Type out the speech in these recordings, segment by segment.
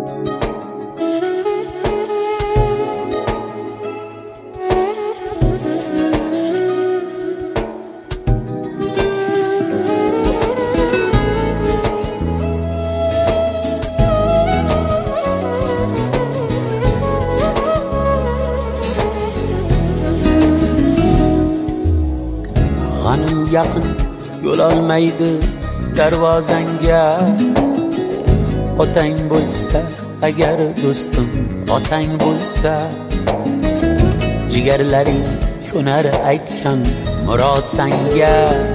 G'anim yaqin yo'lolmaydi darvozangga. Otang bo'lsa agar do'stim, otang bo'lsa jigarlaring ko'nar aytgan murosanga.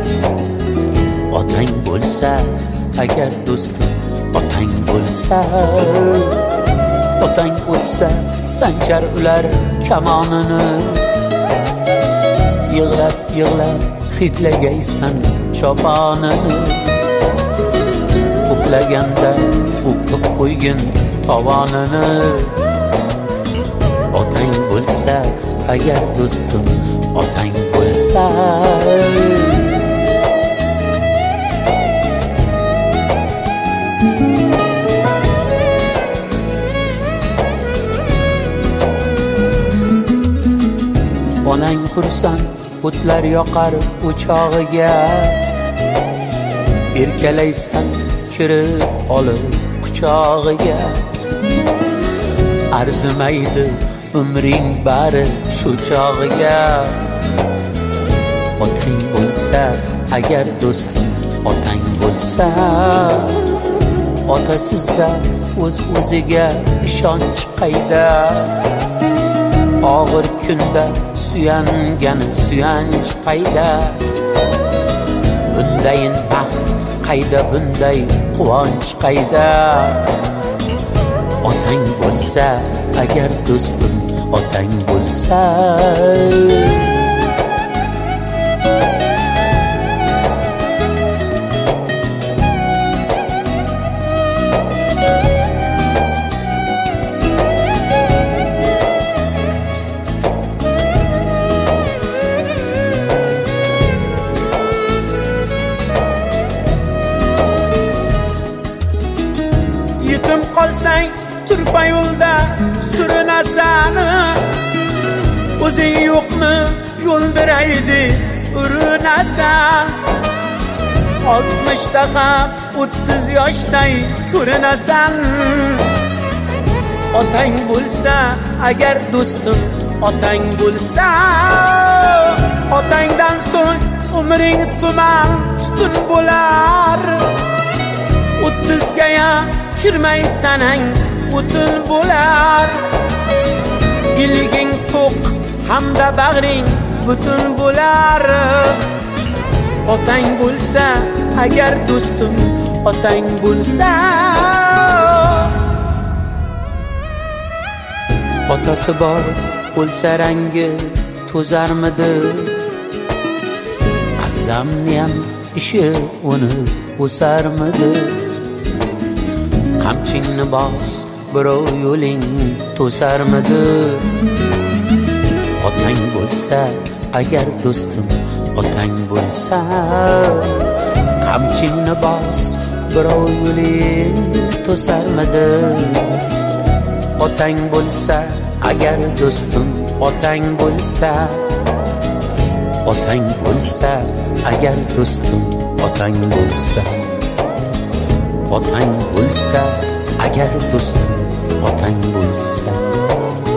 Otang bo'lsa agar do'stim, otang bo'lsa, otang o'tsa sanchar ular kamonini. Yig'lab yig'lab hidlagaysan choponini. Uxlaganda o'qib qo'ygin tovonini. Otang bo'lsa agar do'stim, otang bo'lsa. Onang xursand o'tlar yoqar o'chog'iga. Erkalaysan kirib olib quchog'iga. Arzimaydi umring bari shu chog'iga. Otang bo'lsa agar do'stim, otang bo'lsa. Otasizda o'z-o'ziga ishonch qayda. Og'ir kunda suyangani suyanch qayda. Bundayin baxt qayda, bunday quvonch qayda. Otang bo'lsa agar do'stim, otang bo'lsa. Yetim qolsang turfa yo'lda surinasan. O'zing yo'qni yo'ldiraydi urinasan. 60 ham 30 yoshday ko'rinasan. Otang bo'lsa agar do'stim, otang bo'lsa. Otangdan so'ng umring tuman tutun bo'lar. 30 ham kirmay tanang o'tin bo'lar. Iliging to'q hamda bag'ring butun bo'lar. Otang bo'lsa agar do'stim, otang bo'lsa. Otasi bor bo'lsa rangi to'zarmidi. Azzamniyam ishi uni o'sarmidi. Qamchingni bos, birov yo'ling to'sarmidi. Otang bo'lsa agar do'stim, otang bo'lsa. Qamchingni bos, birov yo'ling to'sarmidi. Otang bo'lsa agar do'stim, otang bo'lsa. Otang bo'lsa agar do'stim, otang bo'lsa. Otang bo'lsa agar do'stim, otang bo'lsa.